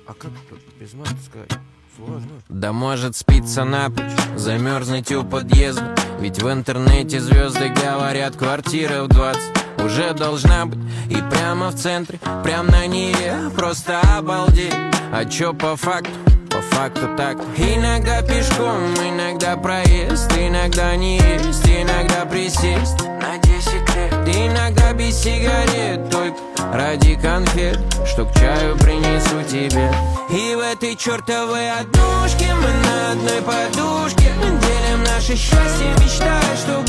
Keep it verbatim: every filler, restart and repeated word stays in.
А как тут без мата сказать? Сложно. Да может спиться напрочь, замерзнуть у подъезда. Ведь в интернете звезды говорят, квартира в двадцать уже должна быть. И прямо в центре, прям на Неве, просто обалдеть. А чё по факту? По факту так. Иногда пешком, иногда проезд, иногда не есть, иногда присесть на десять лет. Иногда без сигарет, только ради конфет, что к чаю принесу тебе. И в этой чертовой однушке мы на одной подушке делим наше счастье, мечтая, что